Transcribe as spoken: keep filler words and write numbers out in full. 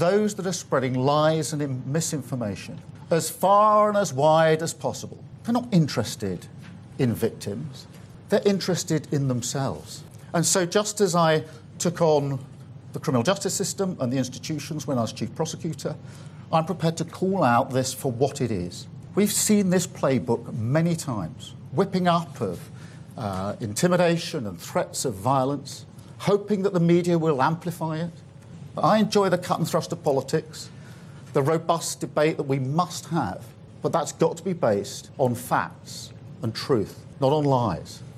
those that are spreading lies and misinformation as far and as wide as possible. They're not interested in victims. They're interested in themselves. And so just as I took on the criminal justice system and the institutions when I was chief prosecutor, I'm prepared to call out this for what it is. We've seen this playbook many times, whipping up of uh, intimidation and threats of violence, hoping that the media will amplify it. But I enjoy the cut and thrust of politics, the robust debate that we must have, but that's got to be based on facts and truth, not on lies.